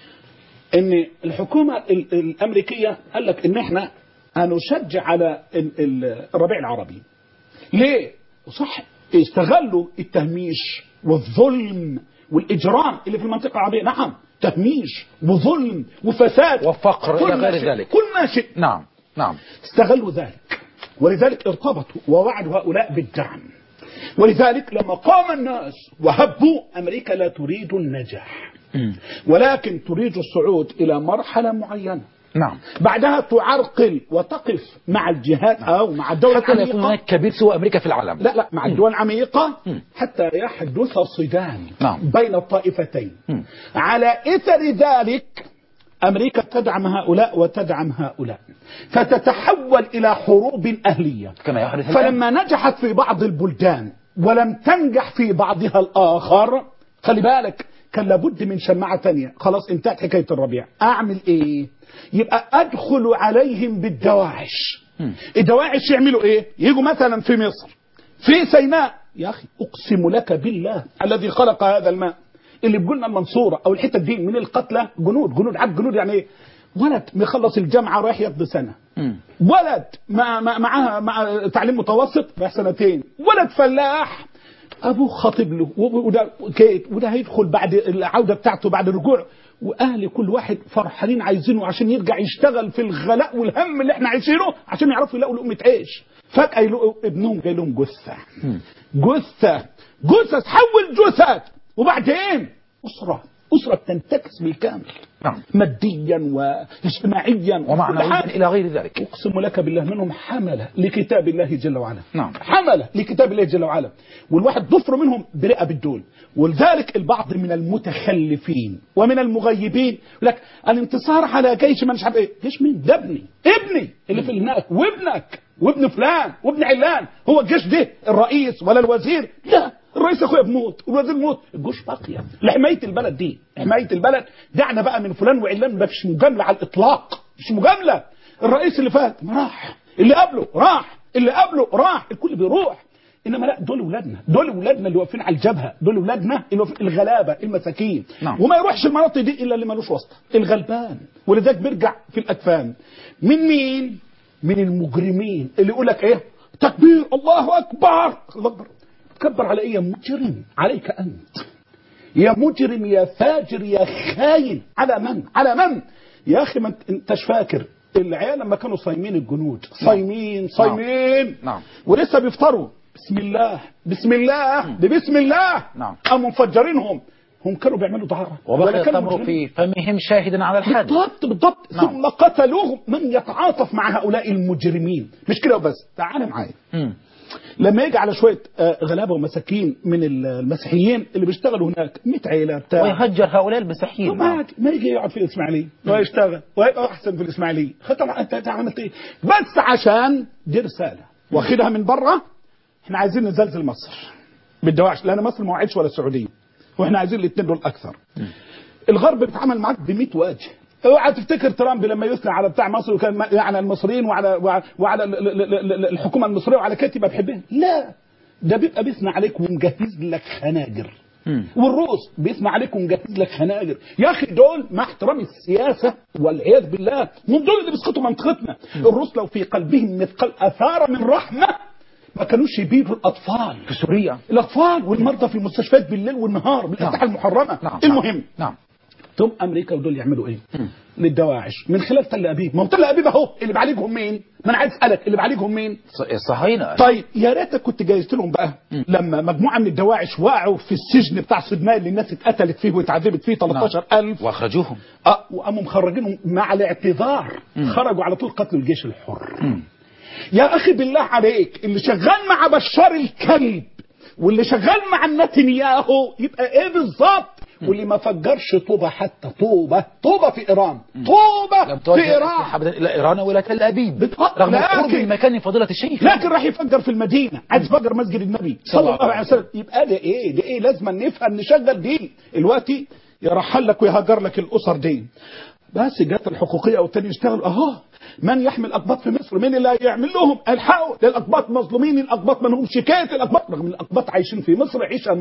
ان الحكومة الأمريكية قال لك ان احنا هنشجع على الربيع العربي. ليه؟ صح، استغلوا التهميش والظلم والإجرام اللي في المنطقة العربية. نعم، تهميش وظلم وفساد وفقر إلى غير ذلك، كل ما شئ. نعم نعم. استغلوا ذلك، ولذلك ارتبطوا ووعدوا هؤلاء بالدعم. ولذلك لما قام الناس وهبوا، أمريكا لا تريد النجاح ولكن تريد الصعود إلى مرحلة معينة. نعم. بعدها تعرقل وتقف مع الجهات أو مع الدول العميقة، حتى يكون هناك كبير سوى أمريكا في العالم. لا مع الدول العميقة حتى يحدث صدام. نعم. بين الطائفتين. على إثر ذلك أمريكا تدعم هؤلاء وتدعم هؤلاء، فتتحول إلى حروب أهلية كما يحدث. فلما نجحت في بعض البلدان ولم تنجح في بعضها الآخر، خلي بالك كان لابد من شماعة تانية. خلاص انتهت حكاية الربيع، أعمل إيه؟ يبقى أدخل عليهم بالدواعش. الدواعش يعملوا إيه؟ يجوا مثلا في مصر في سيناء، يا أخي أقسم لك بالله الذي خلق هذا الماء اللي بقولنا المنصورة أو الحتة دي من القتلى جنود عد جنود. يعني إيه؟ ولد مخلص الجامعة رايح يقضي سنة، ولد معها مع تعليم متوسط رايح سنتين، ولد فلاح ابوه خاطب له وده هيدخل بعد العوده بتاعته بعد الرجوع، واهل كل واحد فرحانين عايزينه عشان يرجع يشتغل في الغلاء والهم اللي احنا عايشينه عشان يعرفوا يلاقوا لقمه عيش. فجاه يلاقوا ابنهم جاي لهم جثه تحول جثث، وبعدين اسره بتنتكس بالكامل. نعم. ماديا واجتماعيا ومعنويا الى غير ذلك. اقسم لك بالله منهم حمله لكتاب الله جل وعلا. نعم. حمله لكتاب الله جل وعلا، والواحد ضفر منهم برئه بالدول. ولذلك البعض من المتخلفين ومن المغيبين لك الانتصار على جيش ما مش عارف ايه. جيش مين؟ ده ابني اللي في هناك، وابنك وابن فلان وابن علان. هو الجيش ده الرئيس ولا الوزير؟ لا، الرئيس اخويا بموت والوزير بموت، الجيش باقيه لحمايه البلد دي، حمايه البلد. دعنا بقى من فلان وعلان، ما فيش مجامله على الاطلاق، مش مجامله. الرئيس اللي فات ما راح، اللي قبله راح، اللي قبله راح، الكل بيروح. انما لا، دول ولادنا اللي واقفين على الجبهه، دول ولادنا اللي واقفين الغلابه المساكين. نعم. وما يروحش المناطق دي الا اللي مالوش واسطه، الغلبان. ولذلك بيرجع في الاكفان من مين؟ من المجرمين اللي يقول لك ايه؟ تكبير، الله اكبر، الله اكبر. تكبر على ايه يا مجرم؟ عليك انت يا مجرم يا فاجر يا خاين. على من يا اخي؟ ما انتش فاكر العيال لما كانوا صايمين الجنود، صايمين نعم. ولسه بيفطروا بسم الله بسم الله. نعم. قاموا مفجرينهم، هم كانوا بيعملوا دعارة وبقي التمر في فمهم شاهدا على الحادث. بالضبط. نعم. ثم قتلوهم من يتعاطف مع هؤلاء المجرمين. مش كده وبس، تعال معايا. لما يجي على شويه غلابه ومساكين من المسيحيين اللي بيشتغلوا هناك 100 عيله بتاع، ويهجر هؤلاء المسيحيين. ما يجي يقعد في الاسماعيليه ويشتغل ويبقى احسن في الاسماعيليه. طبعا انت عملت ايه؟ بس عشان دي رساله واخدها من بره، احنا عايزين نزلزل مصر بالدواعش، لان مصر ما وعدش ولا السعوديه، واحنا عايزين الاثنين دول اكثر. الغرب بيتعامل معاك ب 100 وجه. اوعى تفتكر ترامب لما يثنى على بتاع مصر وكان يعني المصريين وعلى الحكومه المصريه وعلى كاتبه بحبها، لا، ده بيبقى بيثنى عليك ومجهز لك خناجر. والروس بيثنى عليك ومجهز لك خناجر. يا اخي دول مع احترام السياسه والعياذ بالله هم دول اللي بيسقطوا منطقتنا. الروس لو في قلبهم مثقال اثار من رحمه ما كانوش يبيدوا الاطفال في سوريا، الاطفال والمرضى في المستشفيات بالليل والنهار بالاسلحه المحرمه. المهم ثم امريكا ودول يعملوا ايه للدواعش من خلال تل ابيب؟ ما هو تل ابيب اهو اللي بعالجهم مين؟ ما انا عايز اسالك اللي بعالجهم مين؟ الصهاينه. طيب يا ريتك كنت جايزت لهم بقى لما مجموعه من الدواعش وقعوا في السجن بتاع صدناء اللي الناس اتقتلت فيه واتعذبت فيه 13,000 واخرجوهم. وقاموا مخرجينهم مع الاعتذار. خرجوا على طول قتلوا الجيش الحر. يا اخي بالله عليك، اللي شغال مع بشار الكلب واللي شغال مع نتنياهو يبقى ايه بالظبط؟ واللي ما فجرش طوبة، حتى طوبة في إيران، طوبة في إيران إلى إيران ولا تل أبيب رغم قرب المكان فضيلة الشيخ، لكن راح يفجر في المدينة، عايز يفجر مسجد النبي صلى الله عليه وسلم. يبقى ده إيه لازم نفهم نشغل دي دلوقتي يرحل لك ويهجر لك الأسر دي. بس جت الحقوقية والتاني يشتغلوا أهو. من يحمل الأقباط في مصر؟ مين اللي يعمل لهم؟ الحقوا للأقباط مظلومين، الأقباط ما لهمش شكاية، الأقباط رغم الأقباط عايشين في مصر عيشة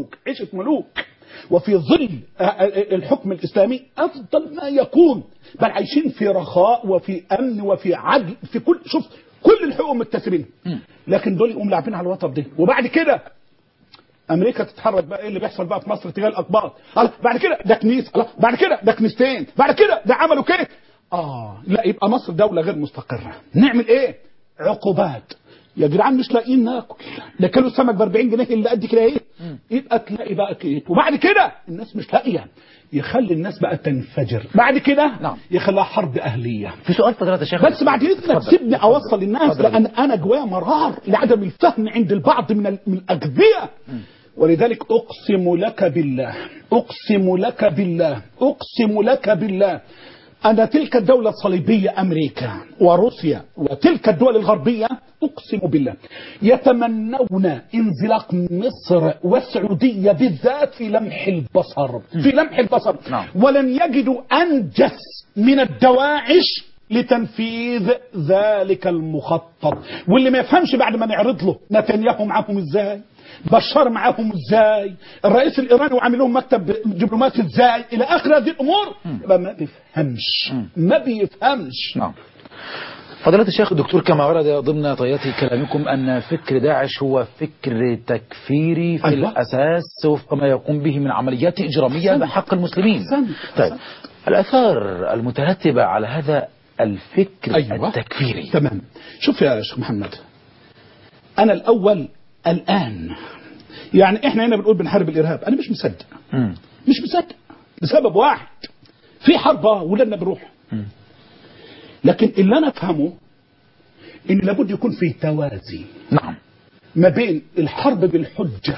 ملوك وفي ظل الحكم الإسلامي أفضل ما يكون، بل عايشين في رخاء وفي أمن وفي عدل، في كل كل الحقوق متسمين. لكن دول يقوم لاعبين على الوتر دي. وبعد كده امريكا تتحرك بقى ايه اللي بيحصل بقى في مصر تجاه الاقباط. بعد كده ده كنيسه، بعد كده ده كنيستين، بعد كده ده عملوا كده. لا، يبقى مصر دوله غير مستقره. نعمل ايه؟ عقوبات. يا جدعان مش لاقيين ناكل، ده كيلو السمك ب 40 جنيه اللي قد كده ايه؟ يبقى تلاقي بقى كده. وبعد كده الناس مش لاقيه، يخلي الناس بقى تنفجر. بعد كده يخليها حرب اهليه. في سؤال فضيلة الشيخ بس بعد اذنك سيبني اوصل للناس، لان انا جوايا مرار لعدم الفهم عند البعض من الاغبياء. ولذلك اقسم لك بالله أن تلك الدولة الصليبية أمريكا وروسيا وتلك الدول الغربية أقسم بالله يتمنون انزلاق مصر والسعودية بالذات في لمح البصر. ولن يجدوا أنجس من الدواعش لتنفيذ ذلك المخطط. واللي ما يفهمش بعد ما نعرض له نتنياهو معاهم ازاي، بشار معاهم ازاي، الرئيس الايراني وعامل لهم مكتب دبلوماسي ازاي، الى اخر هذه الامور، يبقى ما بيفهمش. نعم. فضيلة الشيخ الدكتور، كما ورد ضمن طيات كلامكم أن فكر داعش هو فكر تكفيري في الأساس وفق ما يقوم به من عمليات إجرامية بحق المسلمين. طيب، الآثار المترتبة على هذا الفكر التكفيري. تمام. شوف يا شيخ محمد، أنا الأول الآن يعني إحنا هنا بنقول بنحارب الإرهاب، أنا مش مصدق. مش مصدق لسبب واحد، في حربة ولنا بنروح. لكن اللي أنا أفهمه إن لابد يكون في توازي. نعم. ما بين الحرب بالحجة،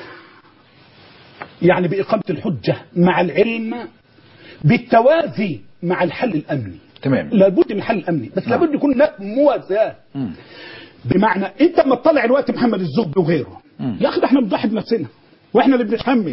يعني بإقامة الحجة مع العلم، بالتوازي مع الحل الأمني. تمام. لابد من الحل الأمني، بس لابد يكون هناك موازاة. بمعنى أنت لما تطلع الوقت محمد الزغبي وغيره، يا أخي احنا بنضحي بنفسنا وإحنا اللي بنتحمل.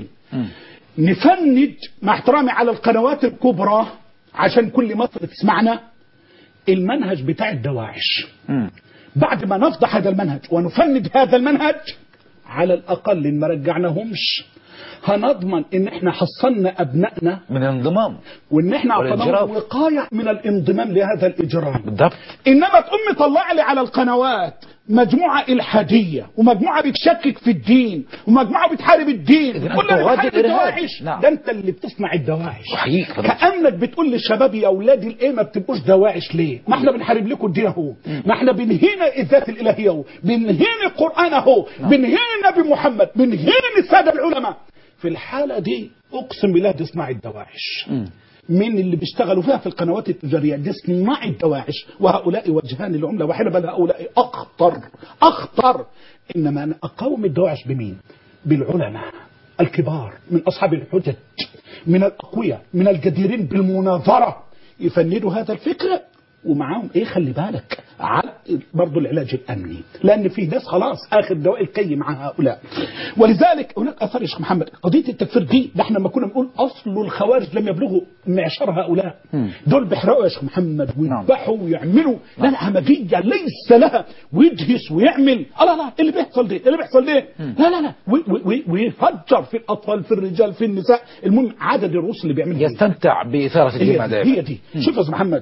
نفند مع احترامي على القنوات الكبرى عشان كل مصر تسمعنا المنهج بتاع الدواعش. بعد ما نفضح هذا المنهج ونفند هذا المنهج، على الأقل إن ما رجعناهمش هنضمن إن إحنا حصلنا أبنائنا من الانضمام، وإن إحنا أعطينا وقاية من الانضمام لهذا الإجرام. بالضبط. إنما تقوم طلع لي على القنوات مجموعة إلحادية ومجموعة بتشكك في الدين ومجموعة بتحارب الدين وكلنا بنحارب الدواعش. نعم. ده أنت اللي بتصنع الدواعش. صحيح. كأنك بتقول للشباب يا أولادي الإيه ما بتبقوش دواعش ليه؟ ما إحنا بنحارب لكم الدين أهو، ما إحنا بنهينا الذات الإلهية أهو، بنهين القرآن أهو، بنهين النبي محمد، بنهين السادة العلماء. في الحالة دي أقسم بالله دي صناع الدواعش. من اللي بيشتغلوا فيها في القنوات التجارية دي صناع الدواعش، وهؤلاء وجهان العملة واحدة، بل هؤلاء أخطر. إنما أنا أقاوم الدواعش بمين؟ بالعلماء الكبار من أصحاب الحجج، من الأقوياء، من الجديرين بالمناظرة، يفندوا هذا الفكر ومعاهم ايه، خلي بالك على برضو العلاج الامني، لان في ناس خلاص اخر دواء الكي مع هؤلاء. ولذلك هناك اثار يا شيخ محمد، قضيه التكفير دي ده احنا لما كنا بنقول اصل الخوارج لم يبلغوا معشار هؤلاء، دول بيحرقوا يا شيخ محمد ويذبحوا ويعملوا لا همجيه ليس لها، ويدهس ويعمل لا اللي بيحصل ده لا ويفجر في الاطفال في الرجال في النساء. المهم عدد الرسل اللي بيعملوا يستمتع باثاره الدماء. هي دي. شوف يا محمد،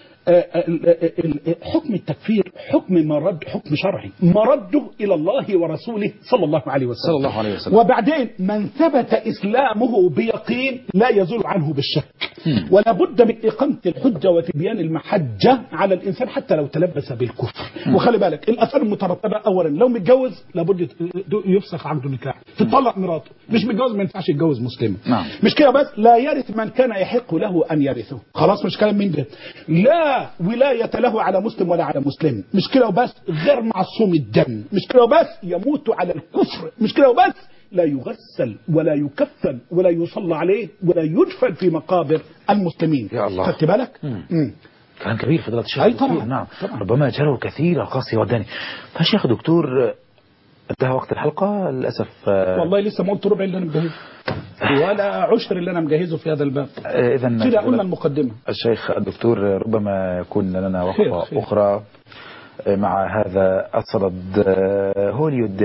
حكم التكفير حكم شرعي مرده إلى الله ورسوله صلى الله عليه وسلم. وبعدين من ثبت إسلامه بيقين لا يزول عنه بالشك، ولا بد من إقامة الحجة وتبيان المحجة على الإنسان حتى لو تلبس بالكفر. وخلي بالك الأثار المترتبة، أولا لو متجوز لابد يفسخ عقد النكاح، تطلق مراته. مش متجوز ما ينفعش يتجوز مسلمة. مش كده بس، لا يرث من كان يحق له أن يرثه. خلاص مش كلام من ده. لا ولاية له على مسلم ولا على مسلم. مش كده وبس، غير معصوم الدم. مش كده وبس، يموت على الكفر. مش كده وبس، لا يغسل ولا يكفن ولا يصلى عليه ولا يدفن في مقابر المسلمين. يا الله. خدت بالك؟ كلام كبير فضيلة الشيخ. أي طبعا. نعم. ربما يجهله الكثير القاسي والداني. فالشيخ دكتور انتهى وقت الحلقة للأسف. والله لسه ما قلت ربع اللي أنا مجهزه ولا عشر اللي أنا مجهزه في هذا الباب. إذن كده قلنا المقدمة. الشيخ الدكتور، ربما يكون لنا وقفة أخرى مع هذا الصدد. هوليود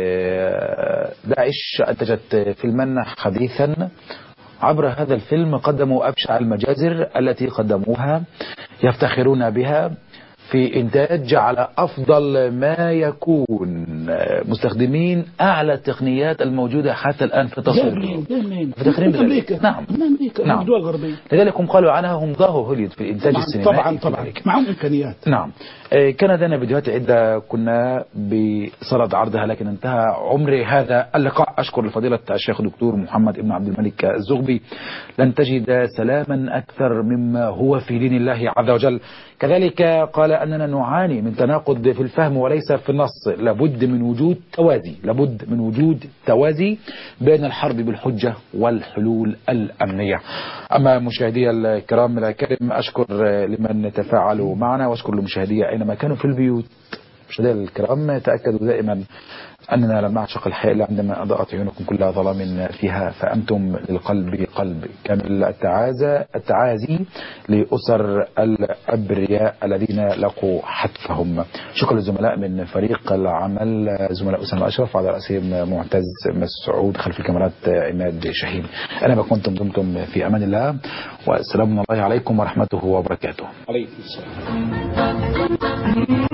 داعش أنتجت فيلما حديثا، عبر هذا الفيلم قدموا أبشع المجازر التي قدموها، يفتخرون بها في إنتاج على أفضل ما يكون، مستخدمين أعلى التقنيات الموجودة حتى الآن في تصوير. مفتخرين بذلك. نعم. نعم. الدول الغربية. لذلك هم قالوا عنها هم ضاهوا هوليود في الإنتاج السينمائي. طبعا معهم إمكانيات. نعم. كان لدينا فيديوهات عدة كنا بصدد عرضها لكن انتهى عمر هذا اللقاء. أشكر لفضيلة الشيخ الدكتور محمد ابن عبد الملك الزغبي. لن تجد سلاما أكثر مما هو في دين الله عز وجل. كذلك قال أننا نعاني من تناقض في الفهم وليس في النص، لابد من وجود توازي بين الحرب بالحجة والحلول الأمنية. أما مشاهدي الكرام الكريم، أشكر لمن تفاعلوا معنا وأشكر لمشاهدي أينما كانوا في البيوت. مشاهدي الكرام، تأكدوا دائما أننا لم نعشق الحياة إلا عندما أضاءت عيونكم كل ظلام فيها، فأنتم للقلب قلب. كامل التعازي لأسر الأبرياء الذين لقوا حتفهم. شكرا للزملاء من فريق العمل، زملاء أسامة أشرف على رأسهم معتز مسعود، خلف الكاميرات عماد شاهين. أنا ما كنتم دمتم في أمان الله، والسلام الله عليكم ورحمته وبركاته. عليكم السلام. السلام.